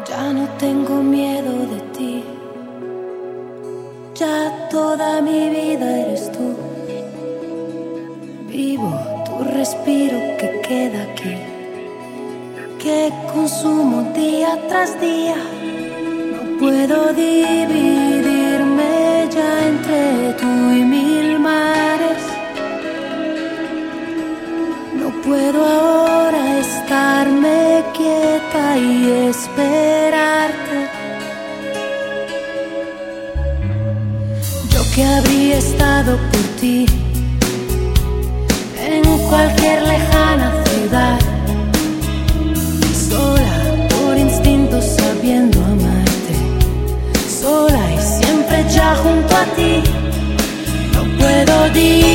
Ya no tengo miedo de ti, ya toda mi vida eres tú. Vivo tu respiro que queda aquí, que consumo día tras día. No puedo dividirme ya entre tú y mil mares. No puedo ahora estarme quieta y esperarte. Yo que habría estado por ti en cualquier lejana ciudad, sola por instinto sabiendo amarte, sola y siempre ya junto a ti. No puedo